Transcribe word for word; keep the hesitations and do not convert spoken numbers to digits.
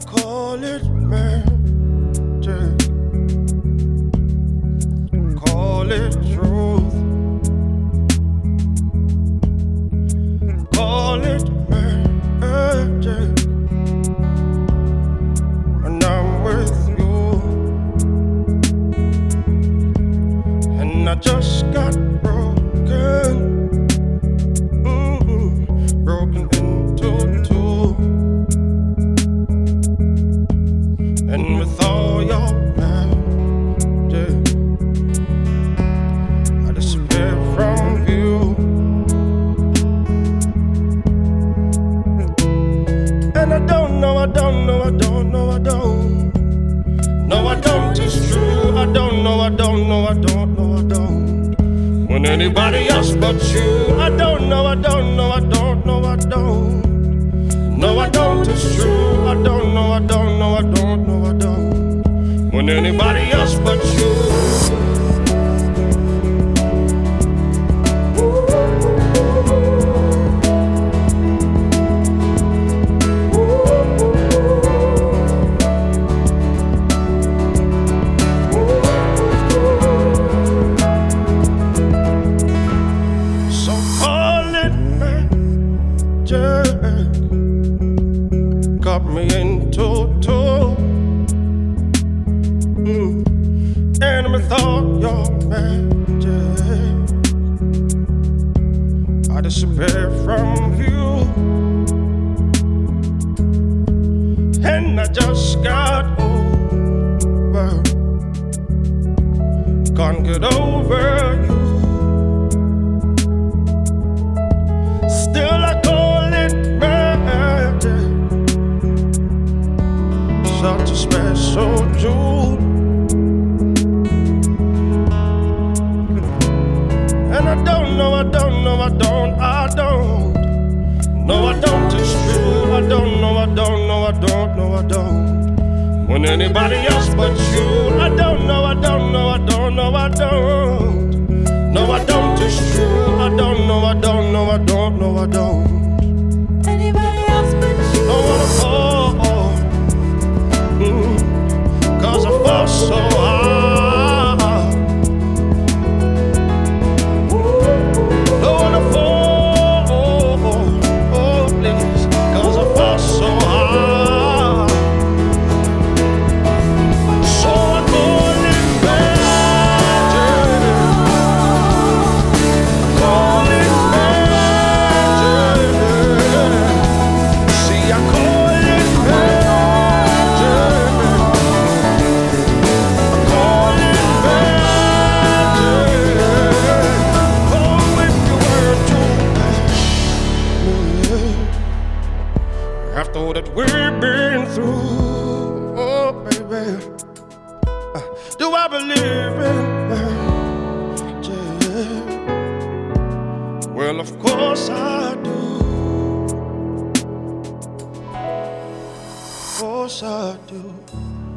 call it magic, call it truth, call it magic. When I'm with you, and I just got broken, mm-hmm, broken into two. And with all your magic, I disappear from view. And I don't know, I don't know, I don't know, I don't. No, I don't, it's true. I don't know, I don't know, I don't know, I don't. When anybody else but you, I don't know, I don't know, I don't know, I don't. No, I don't, it's true. I don't know, I don't know, I don't know, I don't. When anybody else but you. So call it magic, got me into two, mm. And I thought your magic, I disappear from you, and I just got over, can't get over you. Still I call it magic, such a special jewel. And I don't know, I don't know, I don't, I don't. No, I don't, it's true. I don't know, I don't know, I don't know, I don't. When anybody else but you, I don't know, I don't know, I don't know, I don't. No, I don't, it's true. I don't know, I don't know, I don't know, I don't. Anybody else but you? Don't wanna fall, mm, cause I fall so hard. Don't wanna fall, oh please, cause I fall so hard. So I call it magic, call it magic. See, I call it magic, I call it magic. Oh, if you were to me, after all that we've been through, oh baby, uh, do I believe in magic? Well, of course I do. Of course I do.